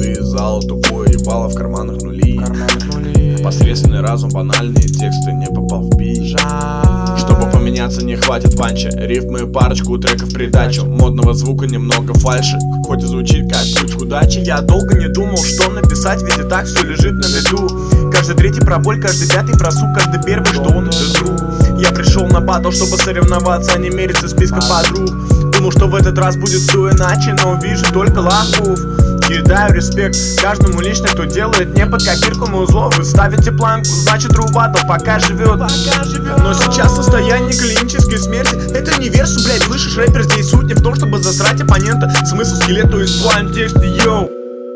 Ты из зала тупое, ебало в карманах нули. Посредственный разум, банальные тексты, не попал в бит. Чтобы поменяться, не хватит панча. Рифмы, парочку треков придачу. Модного звука, немного фальши, хоть и звучит как путь к удаче. Я долго не думал, что написать, ведь и так все лежит на виду. Каждый третий про боль, каждый пятый про сук, каждый первый, что он это. Я пришел на батл, чтобы соревноваться, а не мериться списком подруг. Думал, что в этот раз будет все иначе, но вижу только лохов. Кидаю респект каждому лично, кто делает не под копирку мой зло. Вы ставите планку, значит рубатл пока живет. Но сейчас состояние клинической смерти. Это не версу, блять, слышишь, рэпер, здесь суть не в том, чтобы засрать оппонента. Смысл скелету из план тексте, йоу.